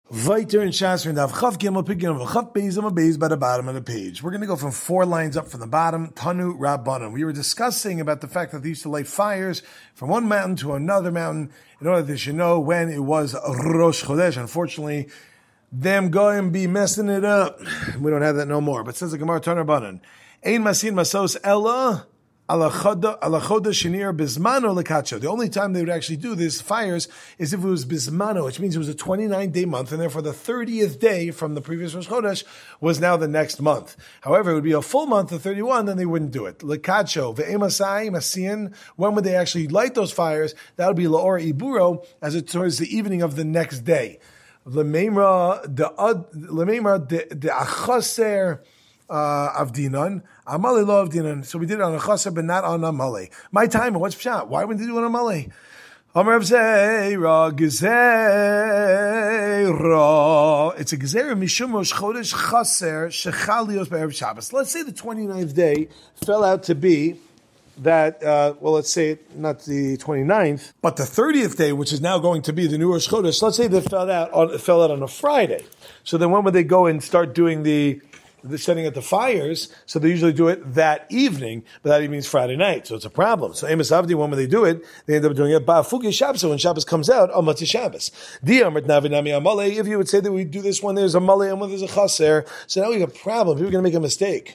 Viter and Shasr and Dav Chav Gimel Pigim Chav Beis on Beis by the bottom of the page. We're going to go from 4 lines up from the bottom. Tanu Rabbanan. We were discussing about the fact that they used to light fires from one mountain to another mountain in order that they should know when it was Rosh Chodesh. Unfortunately, them goyim be messing it up. We don't have that no more. But says the Gemara Tanu Rabbanan, Ein Masin Masos Ella. The only time they would actually do these fires is if it was bismano, which means it was a 29-day month, and therefore the 30th day from the previous Rosh Chodesh was now the next month. However, it would be a full month of 31, then they wouldn't do it. Lekacho, ve'emasai, masian, when would they actually light those fires? That would be laor iburo, as it towards the evening of the next day. Lememra de achaser avdinan. Amale lo avdinan. So we did it on a chaser, but not on a male. My time, what's pshat? Why wouldn't they do it on a male? Amar Avzeira Gezerah. It's a Gezerah Mishum Rosh Chodesh Chaser Shechal Lios Be'erev Shabbos. Let's say the 29th day fell out to be that, let's say not the 29th, but the 30th day, which is now going to be the new Rosh Chodesh. Let's say they fell out on a Friday. So then when would they go and start doing the setting at the fires? So they usually do it that evening, but that even means Friday night. So it's a problem. So Amos Avdi, when they do it, they end up doing it Ba'afuki Shabbos. So when Shabbos comes out, on Matzah Shabbos. If you would say that we do this when there's a male and when there's a chaser, so now we have a problem. People are going to make a mistake.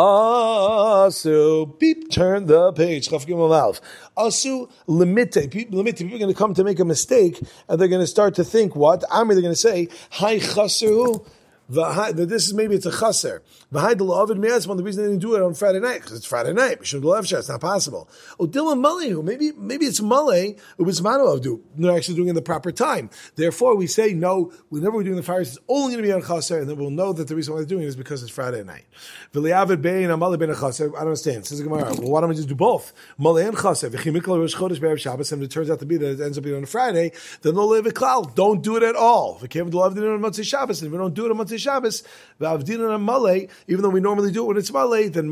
So beep, turn the page. Asu limite. People are going to come to make a mistake, and they're going to start to think what? They're going to say, Hi chaseru. This is maybe it's a chaser. The reason they didn't do it on Friday night, because it's Friday night. It's not possible. Maybe it's Malay, it was Manu Avdu. They're actually doing it in the proper time. Therefore, we say, no, whenever we're doing the fires, it's only going to be on chaser, and then we'll know that the reason why they're doing it is because it's Friday night. I don't understand. Says the Gemara, well, why don't we just do both? Malay and chaser. And if it turns out to be that it ends up being on a Friday, then don't do it at all. If we don't do it on Motzei Shabbos, even though we normally do it when it's Malay, then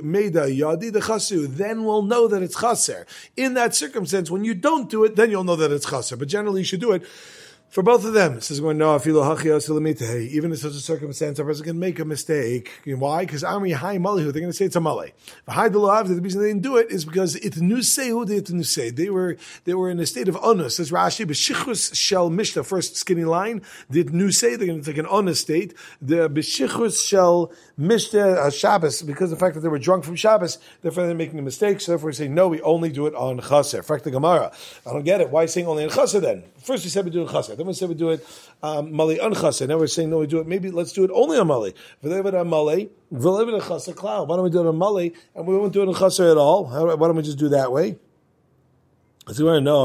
then we'll know that it's chaser. In that circumstance, when you don't do it, then you'll know that it's chaser. But generally, you should do it for both of them. It says, even in such a circumstance, a person can make a mistake. Why? Because Amri Hai Malihu, they're going to say it's a Malay. The reason they didn't do it is because they were in a state of onus. Says Rashi, B'shichus shel Mishnah, first skinny line, they're going to take an onus state. The B'shichus shel Mishnah Shabbos, because of the fact that they were drunk from Shabbos, therefore they're making a mistake. So therefore we say, no, we only do it on Chaser. Fact the Gemara. I don't get it. Why saying only on Chaser then? First we said we do it on Chaser. Then we said we do it Mali Unchase. Now we're saying no, we do it. Maybe let's do it only on Mali. Why don't we do it on Mali and we won't do it on Chase at all? Why don't we just do that way? What's going to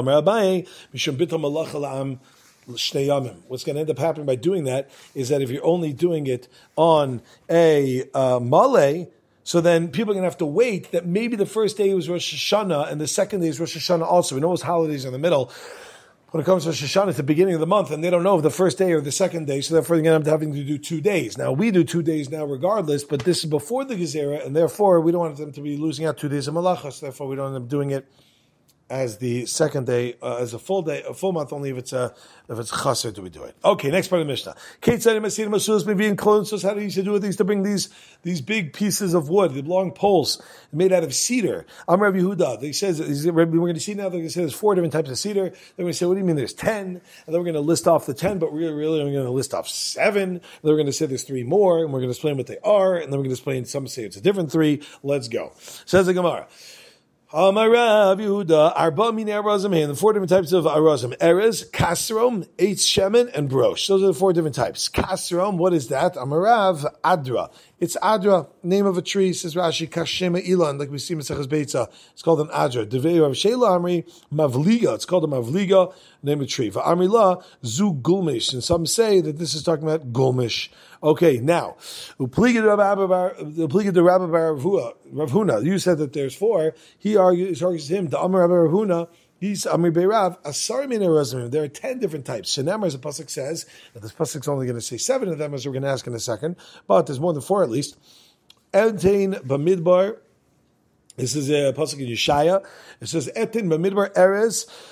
end up happening by doing that is that if you're only doing it on a Mali, so then people are going to have to wait that maybe the first day was Rosh Hashanah and the second day is Rosh Hashanah also. We know those holidays are in the middle. When it comes to Rosh Hashanah, it's the beginning of the month, and they don't know if the first day or the second day, so therefore they're going to end up having to do 2 days. Now, we do 2 days now regardless, but this is before the Gezerah, and therefore we don't want them to be losing out 2 days of Malachas, so therefore we don't end up doing it as the second day, as a full day, a full month, only if it's chaser do we do it. Okay, next part of the Mishnah. Kate said, how do you used to do it? They used to bring these big pieces of wood, the long poles made out of cedar. I'm Rabbi Yehuda. They says, we're going to see now, they're going to say there's 4 different types of cedar. They're going to say, what do you mean there's 10? And then we're going to list off the 10, but really we're going to list off 7. And then we're going to say there's 3 more, and we're going to explain what they are, and then we're going to explain, some say it's a different 3. Let's go. Says the Gemara. Amarav Yehuda, Arba Min Arazim, and the 4 different types of Arazim: Erez, Kasrom, Eitz Shemen, and Brosh. Those are the 4 different types. Kasrom, what is that? Amarav Adra. It's Adra, name of a tree, says Rashi, Kashema Ilan, like we see in Maseches Beitza. It's called an Adra. Devei Rav Sheila Amri, Mavliga. It's called a Mavliga, name of a tree. Amri La, Zu Gulmish. And some say that this is talking about Gulmish. Okay, now, Upliga the Rabbi Bar Rav Huna. You said that there's 4. He argues to him, the Amar Rabbi Rav Huna, he's Amri Beirav, Asar Min Arazim. There are 10 different types. Shenamar, as the pasuk says, that this pasuk's only going to say 7 of them, as we're going to ask in a second, but there's more than 4 at least. Etain Bamidbar. This is a pasuk in Yeshaya. It says Etain Bamidbar Erez.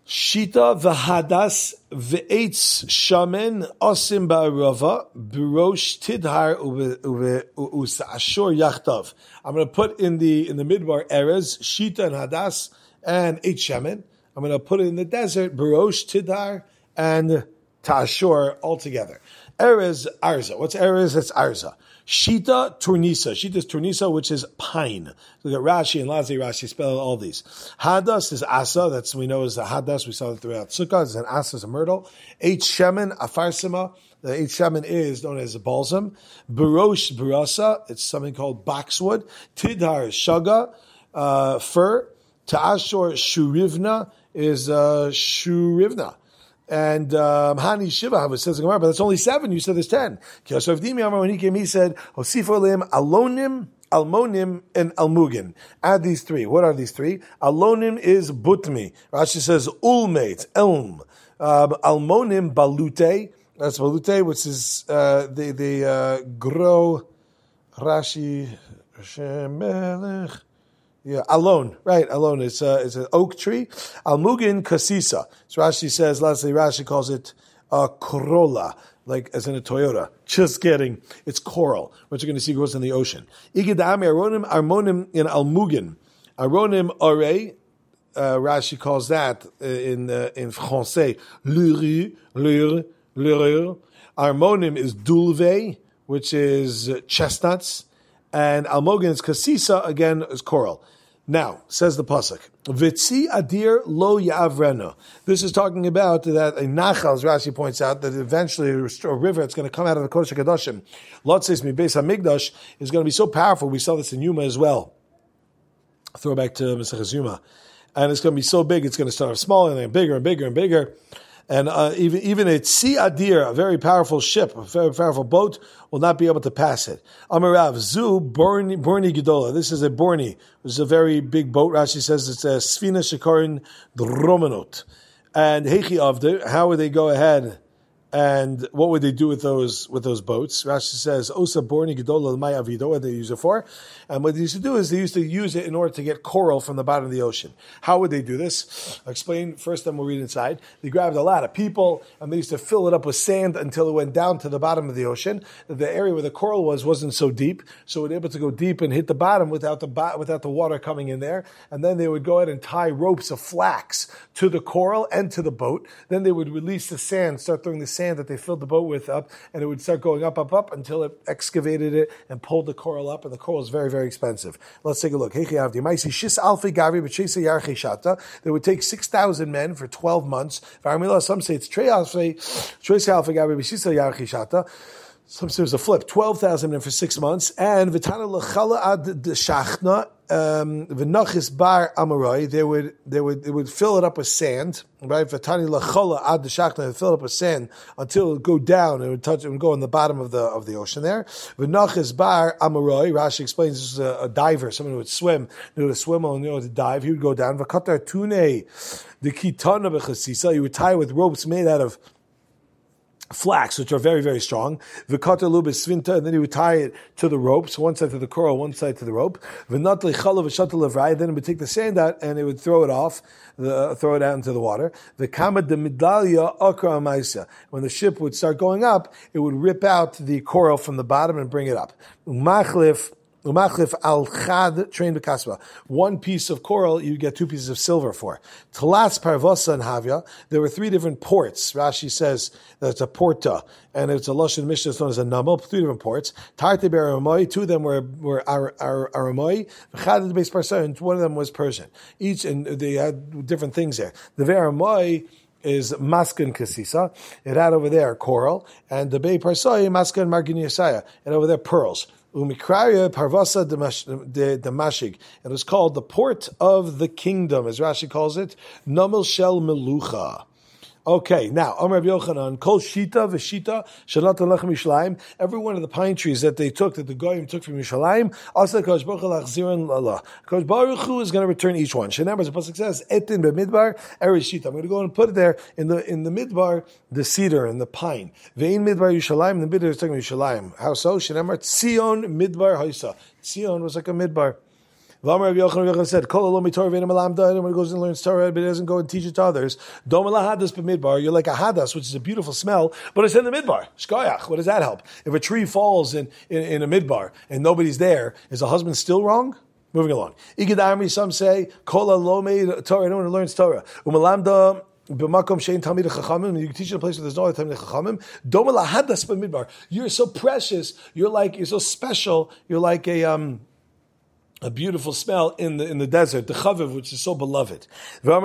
Shita v'hadas v'eitz shamen osim ba'arava b'rosh tidhar u'sa'ashur yachtav. I'm going to put in the midbar erez, shita and hadas and eitz shamen. I'm going to put it in the desert, b'rosh tidhar and ta'ashur all together. Erez arza. What's erez? It's arza. Shita turnisa. Shita is turnisa, which is pine. Look at Rashi and Lazi. Rashi spell all these. Hadas is asa. That's we know is a hadas. We saw it throughout Sukkah. It's an asa, is a myrtle. Eitz shemen afarsima. The eitz shemen is known as a balsam. Barosh barasa. It's something called boxwood. Tidhar shaga, fir. Ta'ashor shurivna is shurivna. And Hani Shiva, it says in Gemara, but that's only 7. You said there's 10. When he came, he said, Hosifolim, Alonim, Almonim, and Almugin. Add these 3. What are these 3? Alonim is Butmi. Rashi says Ulmate, Elm. Almonim, Balute. That's Balute, which is the grow Rashi Shemelech. Yeah, alone, right? Alone. It's an oak tree. Almugin kasisa. So Rashi says. Lastly, Rashi calls it Corolla, like as in a Toyota. Just kidding. It's coral, which you're going to see grows in the ocean. Igidami aronim armonim in almugin. Aronim are. Rashi calls that in Francais lure. Armonim is dulve, which is chestnuts, and almugin is kasisa. Again, is coral. Now, says the pasuk, Vitzi adir lo yavrena. This is talking about that a nachal, as Rashi points out, that eventually a river that's going to come out of the Kodesh HaKadoshim, Lotzis mi Beis HaMikdash, is going to be so powerful. We saw this in Yuma as well. Throwback to Masechus Yuma. And it's going to be so big, it's going to start off small and then bigger and bigger and bigger. And even a Tzi Adir, a very powerful ship, a very powerful boat, will not be able to pass it. Amarav Zu Borni Gedola. This is a Borni. This is a very big boat. Rashi says it's a Sfina Shekarin Dromanot. And Hechi Avder, how would they go ahead and what would they do with those boats? Rashi says, Osa Borni Gedola Mai Avido, what they use it for. And what they used to do is they used to use it in order to get coral from the bottom of the ocean. How would they do this? I'll explain first, then we'll read inside. They grabbed a lot of people and they used to fill it up with sand until it went down to the bottom of the ocean. The area where the coral wasn't so deep, so it was able to go deep and hit the bottom without the water coming in there. And then they would go ahead and tie ropes of flax to the coral and to the boat. Then they would release the sand, start throwing the sand that they filled the boat with up, and it would start going up until it excavated it and pulled the coral up, and the coral is very, very expensive. Let's take a look. They would take 6,000 men for 12 months. Some say it's some say it was a flip. 12,000 men for 6 months, and Vitana Lachala ad Shachna, V'nachis bar Amorai. They would fill it up with sand, right? Vitani Lachala ad Shachna, they fill it up with sand until it would go down. It would touch. It would go in the bottom of the ocean there. V'nachis bar Amorai. Rashi explains this is a diver, someone who would swim, knew to swim or knew to dive. He would go down. V'katar tune the kitana b'chasisa. He would tie with ropes made out of flax, which are very, very strong. V'kata lubis svinta, and then he would tie it to the ropes, one side to the coral, one side to the rope. V'natli chalav v'shatal avrai, then it would take the sand out and it would throw it off, throw it out into the water. V'kama de midalya akra amaisa. When the ship would start going up, it would rip out the coral from the bottom and bring it up. Umachlif al chad trained b'kasba. One piece of coral, you get 2 pieces of silver for. Talas parvosa and havya. There were 3 different ports. Rashi says that it's a porta, and it's a lashon mishnah known as a namal. 3 different ports. Tarte be'aramoi. 2 of them were aramoi. V'chad beis parsa, and 1 of them was Persian. Each, and they had different things there. The ve'aramoi is maskan kasisa. It had over there coral, and the bei parsai maskan margin yasaya, and over there pearls. Umikraya Parvasa Damashig. It was called the port of the kingdom, as Rashi calls it, Namel Shel Melucha. Okay, now, Amar Rabbi Yochanan, Kol Shita v'Shita Shalat Lechem Yishalayim. Every one of the pine trees that they took, that the Goyim took from Yishalayim, Asa Kodesh Baruch Hu Lachziran Lala. Kodesh Baruch Hu is going to return each one. Shenemar, as the pasuk says, Etin beMidbar Eres Shita. I'm going to go and put it there in the Midbar, the cedar and the pine. Ve'in Midbar Yishalayim. The Midbar is talking about Yishalayim. How so? Shenemar Tzion Midbar Haisa. Tzion was like a Midbar. Rabbi Yochanan said, Kol lo mitorah ve'eino melamda, anyone who goes and learns Torah but doesn't go and teach it to others, doma lahadas b'midbar, you're like a hadas, which is a beautiful smell, but it's in the midbar. Shkoyach, what does that help? If a tree falls in a midbar and nobody's there, is the husband still wrong? Moving along. Igid Amri, some say, Kol lo meid Torah, anyone who learns Torah, u'melamda b'makom shein talmid chachamim, you can teach in a place where there's no other talmid chachamim, doma lahadas b'midbar, you're so precious, you're so special, you're like a beautiful smell in the desert, the chaviv, which is so beloved. There's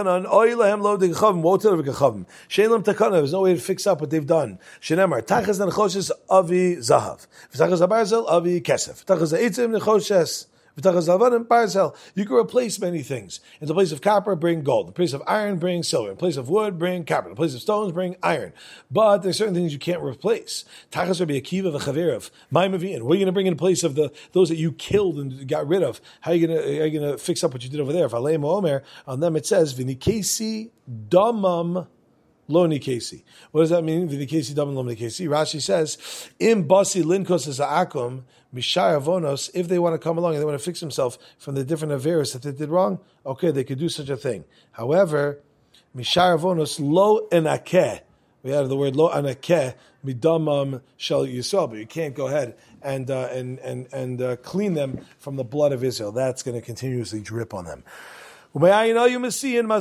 no way to fix up what they've done. Shenemar, tachas nechoshes avi zahav, v'tachas habarzel avi kesef, v'tachas ha'etzim nechoshes. You can replace many things. In the place of copper, bring gold. In the place of iron, bring silver. In the place of wood, bring copper. In the place of stones, bring iron. But there's certain things you can't replace. Tachas Rabbi Akiva v'chaverev. Ma'imavin. What are you going to bring in place of those that you killed and got rid of? How are you going to fix up what you did over there? V'aleim omer, on them it says, v'nikesi damam lo nikesi. What does that mean? V'nikesi damam lo nikesi. Rashi says, im basi linkos es ha'akum, mishar avonos, if they want to come along and they want to fix themselves from the different averos that they did wrong, okay, they could do such a thing. However, mishar avonos lo enakeh, we added the word lo enakeh, midamam shel Yisrael, but you can't go ahead and clean them from the blood of Israel. That's going to continuously drip on them. Where were they go and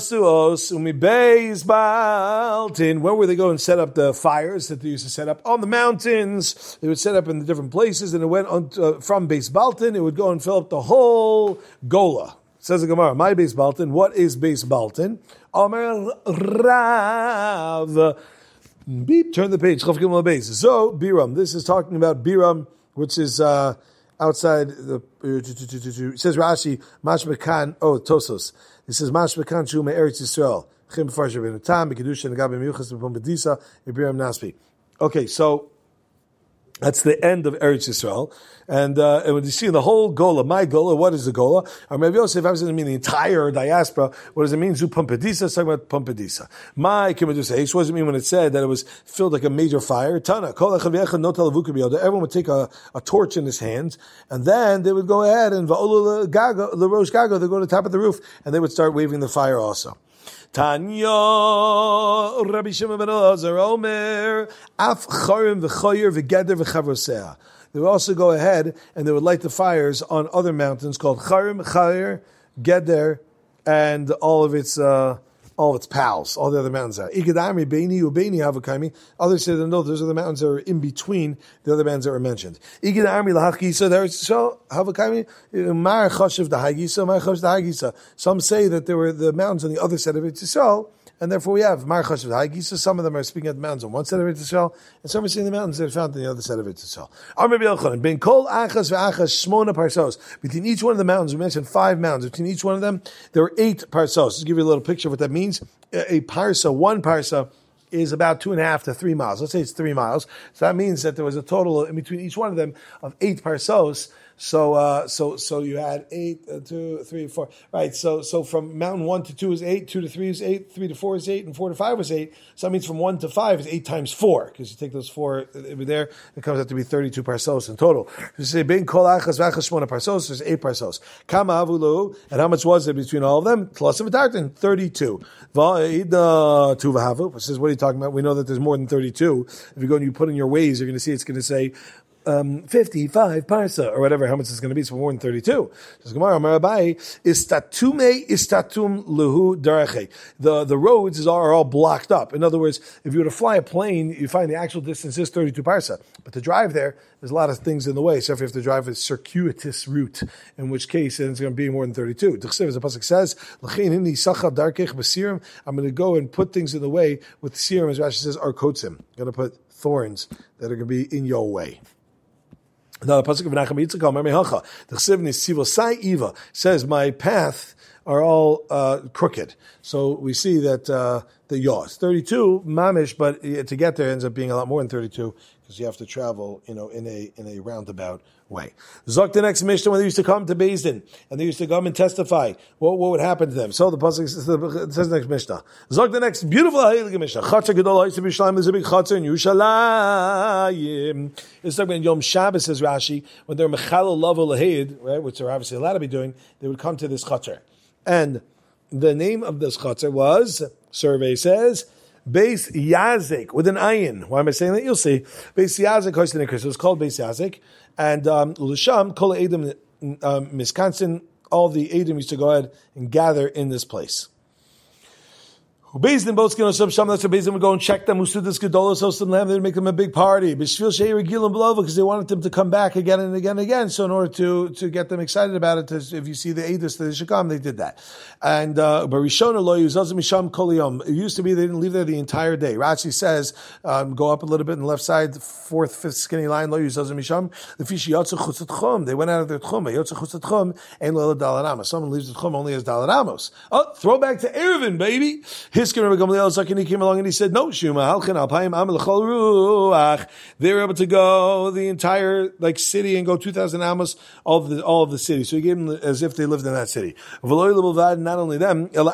set up the fires that they used to set up on the mountains? They would set up in the different places, and it went on from Beis Baltin. It would go and fill up the whole Gola. Says the Gemara, my Beis Baltin. What is Beis Baltin? Omer Rav. Beep. Turn the page. So Biram. This is talking about Biram, which is outside the, it says Rashi, Mashmekan, Tosos. It says Mashmekan Shu Me'eretz Yisrael. Chim B'farsh Rabbeinu Tam, B'kedusha, Negabe Miyuchas, B'pom B'disa, Ibiram Naspi. Okay, so that's the end of Eretz Yisrael. And when you see the whole Gola, my Gola, what is the Gola? Rabbi Yosef, I was going to mean the entire diaspora. What does it mean? Zu Pompedisa, it's talking about Pompedisa. My Kimadus Eish, what does it mean when it said that it was filled like a major fire? Tana, everyone would take a torch in his hands, and then they would go ahead and Va'olu L'Rosh Gago, they go to the top of the roof, and they would start waving the fire also. Tanya Rabbi Shimon ben Elazar Omer Af Charim v'Choyer v'Geder v'Chavrosea. They would also go ahead and they would light the fires on other mountains called Charim, Chayer, Geder, and all of its pals, all the other mountains are. Ikadami, Beini, Ubeini, Havakaimi. Others say that no, those are the mountains that are in between the other mountains that were mentioned. Ikadami, Lahakisa, there is so Havakaimi, Mar Choshev, the Hagisa, Mar Choshev, the Hagisa. Some say that there were the mountains on the other side of it, so, and therefore we have Mar Choshev, the Hagisa. Some of them are speaking of the mountains on one side of it, and some are seeing the mountains that are found on the other side of it, Ben Kol Achas ve'Achas Shmona Parsos. Between each one of the mountains, we mentioned 5 mountains. Between each one of them, there were 8 Parsos. To give you a little picture of what that means, a parsa, one parsa, is about 2.5 to 3 miles. Let's say it's 3 miles. So that means that there was a total in between each one of them of 8 parsos. So you had 8, 2, 3, 4. Right. So from mountain 1 to 2 is 8, 2 to 3 is 8, 3 to 4 is 8, and 4 to 5 is 8. So that means from 1 to 5 is 8 times 4, because you take those 4 over there, it comes out to be 32 parsos in total. So you say ben kol achas v'achas shmona parsos, there's 8 parsos. Kama avulu, and how much was it between all of them? Tlasim v'tartin, 32. Va'ida tu v'havu, which says, what are you talking about? We know that there's more than 32. If you go and you put in your ways, you're going to see it's going to say 55 parsa, or whatever, how much it's going to be, so more than 32. Says Gemara, Marabai, istatum luhu darache. The roads are all blocked up. In other words, if you were to fly a plane, you find the actual distance is 32 parsa. But to drive there's a lot of things in the way. So if you have to drive a circuitous route, in which case it's going to be more than 32. As the pasuk says, I'm going to go and put things in the way with sirim, as Rashi says, are kotzim. I'm going to put thorns that are going to be in your way. Now the pasuk of Menachem Yitzchak, the Chsiv Nisivosai Iva says, my path are all crooked. So we see that the yaw is 32 mamish, but to get there ends up being a lot more than 32 because you have to travel, in a roundabout way. Zok the next Mishnah, when they used to come to Beis Din and they used to come and testify, what would happen to them? So the pasuk says next Mishnah. Zok the next beautiful Heilige Mishnah. Chatzah Gedol Ha'isa B'Yushalayim. There's a big chatzah in Yerushalayim. It's talking about Yom Shabbos, says Rashi, when they're mechalel lavo laheid, right, which they're obviously allowed to be doing, they would come to this chatzah. And the name of this chatzah was, survey says, Beis Yazik, with an ayin. Why am I saying that? You'll see. Beis Yazik, so it's called Beis Yazik. And Ulisham, Kol Edom, Wisconsin, all the Edom used to go ahead and gather in this place. Beis Din both that's where Beis Din would go and check them. Usudas Gedolos hosted them. They'd make them a big party. B'shvil she'ir gilim b'lova, because they wanted them to come back again and again and again. So in order to get them excited about it, if you see the Eidos that they should come, they did that. And Barishona lo yuzazim misham kol yom. It used to be they didn't leave there the entire day. Rashi says, go up a little bit on the left side, fourth, fifth skinny line. Lo yuzazim misham. The fishi yotze chutzat chum. They went out of their tchum. Yotze chutzat chum and lo dalaramos. Someone leaves the tchum only as dalaramos. Oh, throwback to Eruvin, baby. Hiskin Rabbi Gamliel Zakini came along and he said, no, Shuma, Halchin, Alpayim, Amel Chol Ruach. They were able to go the entire city and go 2,000 amos, all of the city. So he gave them as if they lived in that city. Not only them, even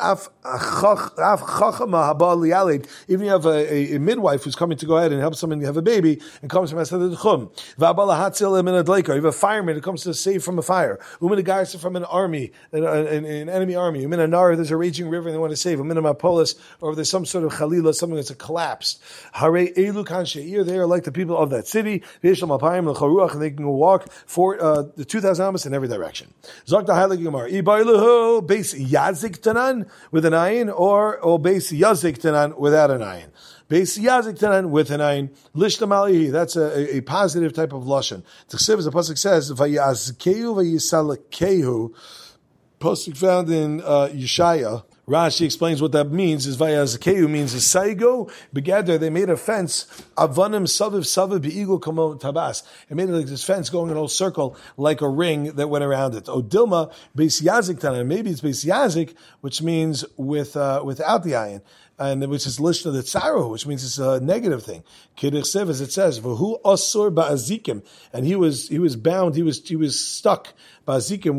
you have a midwife who's coming to go ahead and help someone have a baby and comes from Asad al-Chum. You have a fireman who comes to save from a fire. Umin a guy from an army, an enemy army. Umin a nar, there's a raging river and they want to save. Umin a mapolis, or there's some sort of chalila, something that's collapsed. Hare elu kan she'ir, they are like the people of that city. V'yeshlam alpayim l'charuach, and they can walk for the 2,000 amos in every direction. Zok the Heilige Gemara. Ibailuhu beis yazik tanan with an ayin, or beis yazik tanan without an ayin. Beis yazik tanan with an ayin. Lishtam alihi, that's a positive type of lashon. T'chsev, as the pasuk says, vayazkehu vayisalakehu. Pasuk found in Yeshaya. Rashi explains what that means. Is vayazkehu means a saigo begather. They made a fence. Avanim saviv beigul kamo tabas. It made like this fence going in a whole circle like a ring that went around it. Odilma beis yazik tanan. Maybe it's beis yazik, which means without the ayin. And which is lishna the tsaru, which means it's a negative thing. Kidduchsev, as it says, v'hu asur ba'azikim, and he was bound, he was stuck ba'azikim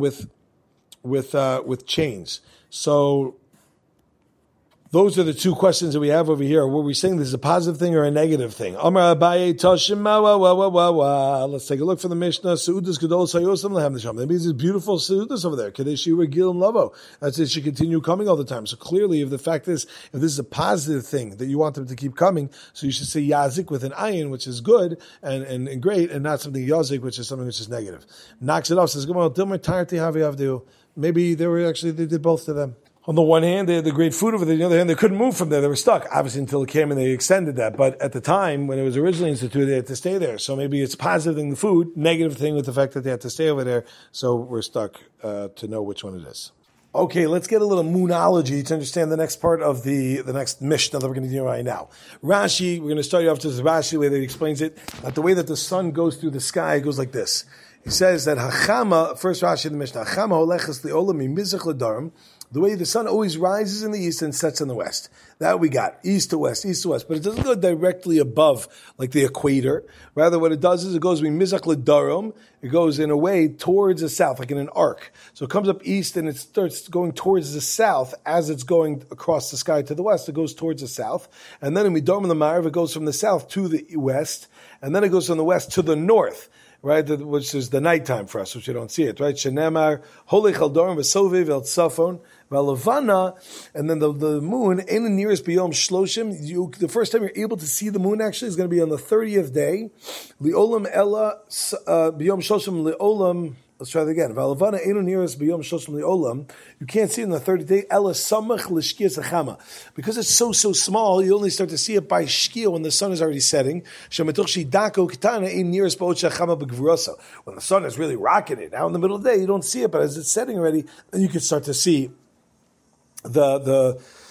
with chains. So those are the two questions that we have over here. Were we saying this is a positive thing or a negative thing? Amar Abaye Toshima wa. Let's take a look for the Mishnah. Seudas Gedol Sayosam Lehem Nisham. That means there's beautiful seudas over there. Kadeshi Regilim Lavo. That's it. Should continue coming all the time. So clearly, if this is a positive thing that you want them to keep coming, so you should say Yazik with an ayin, which is good and great, and not something Yazik, which is something which is negative. Knocks it off. Says Gemara Dilmer Tarti Havi Avdu. Maybe they did both to them. On the one hand, they had the great food over there. On the other hand, they couldn't move from there. They were stuck, obviously, until it came and they extended that. But at the time, when it was originally instituted, they had to stay there. So maybe it's positive thing, the food, negative thing with the fact that they had to stay over there. So we're stuck to know which one it is. Okay, let's get a little moonology to understand the next part of the next Mishnah that we're going to do right now. Rashi, we're going to start you off to Rashi, the way that he explains it, that the way that the sun goes through the sky goes like this. He says that Hachama, first Rashi in the Mishnah, Hachama holeches li'olam mimizach l'darim, the way the sun always rises in the east and sets in the west. That we got, east to west. But it doesn't go directly above, like the equator. Rather, what it does is it goes mimizach l'darim, it goes in a way towards the south, like in an arc. So it comes up east and it starts going towards the south as it's going across the sky to the west. It goes towards the south. And then in Midom l'ma'ariv, it goes from the south to the west. And then it goes from the west to the north. Right, which is the nighttime for us, which you don't see it, right? Shenemar, Holy Chaldorim, Vesoviv, El Tzafon, Valavana, and then the moon, in the nearest Biyom Shloshim, the first time you're able to see the moon actually is going to be on the 30th day. Li'olam Ella, Biyom Shloshim, Li'olam, let's try that again. Valavana, Enu nearest Biyom Shloshim, Li'olam, you can't see it on the 30th day, Ella Samach Lishkias Achama. Because it's so small, you only start to see it by Shkia when the sun is already setting. Shematuch Shidako Kitana, in nearest Ba'ot Shachama B'Gvurasa. When the sun is really rocking it, now in the middle of the day, you don't see it, but as it's setting already, then you can start to see the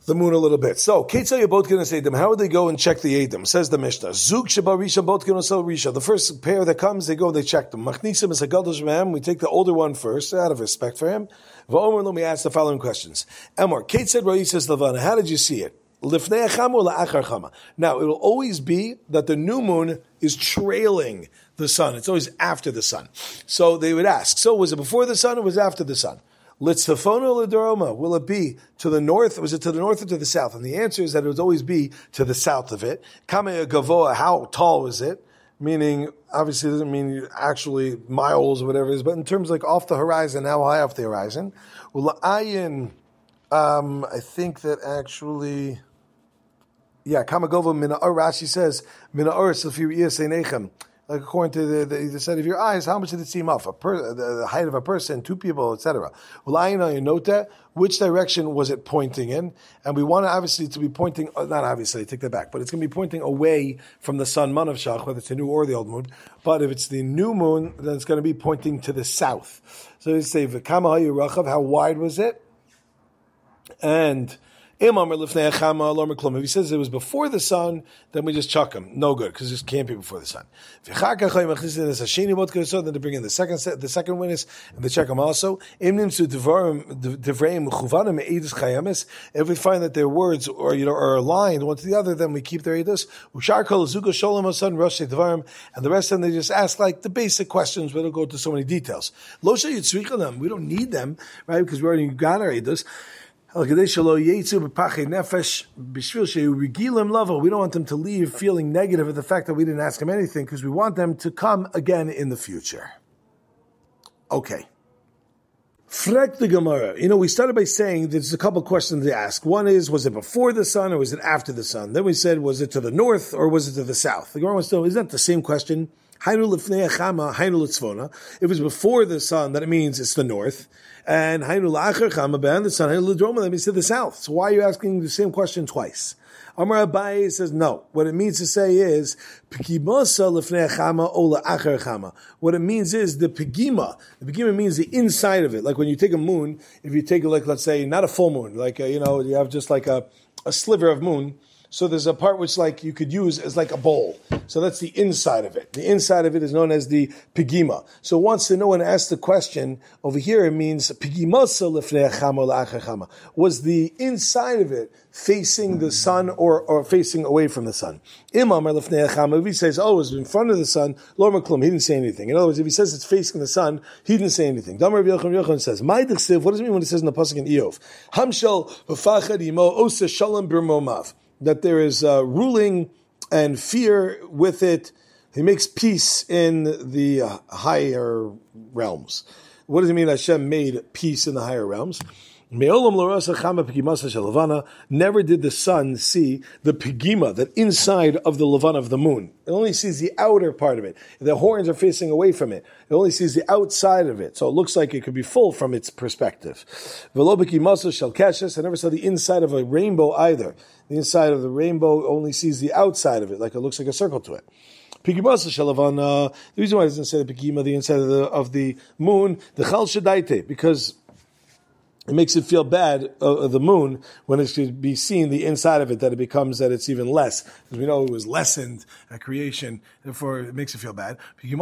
the moon a little bit. So, Ketzah Yabotkin Edim, how would they go and check the Edim? Says the Mishnah. Zug Sheba Risha Botkin Osel Risha. The first pair that comes, they go, they check them. Machnisim is a Gadosh Mehem. We take the older one first, out of respect for him. V'omer, let me ask the following questions. Emor, Ketzah Roises Levana, how did you see it? Lifnei Chama or La'achar Chama? Now, it will always be that the new moon is trailing the sun. It's always after the sun. So they would ask, so was it before the sun or was it after the sun? Litzafona Lidoroma, will it be to the north? Was it to the north or to the south? And the answer is that it would always be to the south of it. Kamei Gavoa, how tall was it? Meaning, obviously it doesn't mean actually miles or whatever it is, but in terms like off the horizon, how high off the horizon? Ayin, I think that actually, Kamagova Mina'ar, Rashi says, Mina'ar Safir Yaseinechem. Like according to the set of your eyes, how much did it seem off? The height of a person, two people, etc. Which direction was it pointing in? And we want to obviously to be pointing, not obviously, take that back, but it's going to be pointing away from the sun, Manav Shach, whether it's the new or the old moon. But if it's the new moon, then it's going to be pointing to the south. So you say, how wide was it? And if he says it was before the sun, then we just chuck him. No good, because this can't be before the sun. Then to bring in the second witness, and they check him also. If we find that their words are aligned one to the other, then we keep their edus. And the rest of them, they just ask like the basic questions, we don't go into so many details. We don't need them, right? Because we already got our edus. We don't want them to leave feeling negative at the fact that we didn't ask them anything, because we want them to come again in the future. Okay. Frek the Gemara. We started by saying there's a couple questions to ask. One is, was it before the sun or was it after the sun? Then we said, was it to the north or was it to the south? The Gemara wants to know, isn't that the same question? If it's before the sun, then it means it's the north. And the sun, that means to the south. So why are you asking the same question twice? Amar Abaye says no. What it means to say is what it means is the pigima. The pigima means the inside of it. Like when you take a moon, if you take like, let's say, not a full moon, like you have just like a sliver of moon. So there's a part which like you could use as like a bowl. So that's the inside of it. The inside of it is known as the pigima. So once to know and ask the question, over here it means pigimasa lifnei chama la'achar chama. Was the inside of it facing the sun or facing away from the sun? Imam lifnei chama, if he says, oh, it was in front of the sun, lo maklum, he didn't say anything. In other words, if he says it's facing the sun, he didn't say anything. Damar Rabbi Yochanan says, what does it mean when it says in the pasuk in Eov? Hamshel v'fachad imo osa shalom birmomav. That there is ruling and fear with it. He makes peace in the higher realms. What does it mean Hashem made peace in the higher realms? Never did the sun see the pigima, that inside of the levana of the moon. It only sees the outer part of it. The horns are facing away from it. It only sees the outside of it. So it looks like it could be full from its perspective. I never saw the inside of a rainbow either. The inside of the rainbow only sees the outside of it, like it looks like a circle to it. The reason why it doesn't say the pigima, the inside of the moon, the chal shadaite, because it makes it feel bad of the moon when it should be seen the inside of it, that it becomes that it's even less. Because we know it was lessened at creation, therefore it makes it feel bad.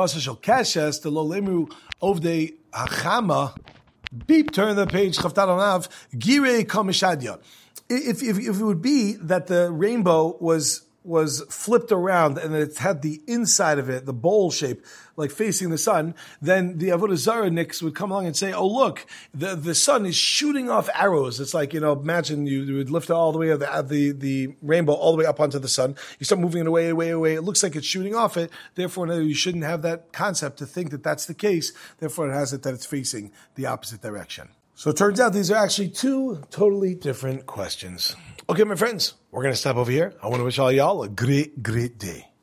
Beep, turn the page, Gire Kamishadya. If it would be that the rainbow was flipped around and it had the inside of it, the bowl shape, like facing the sun, then the Avodah Zarah nicks would come along and say, oh look, the sun is shooting off arrows. It's like, imagine you would lift it all the way of the rainbow all the way up onto the sun. You start moving it away. It looks like it's shooting off it. Therefore, you shouldn't have that concept to think that that's the case. Therefore, it has it that it's facing the opposite direction. So it turns out these are actually two totally different questions. Okay, my friends, we're going to stop over here. I want to wish all y'all a great, great day.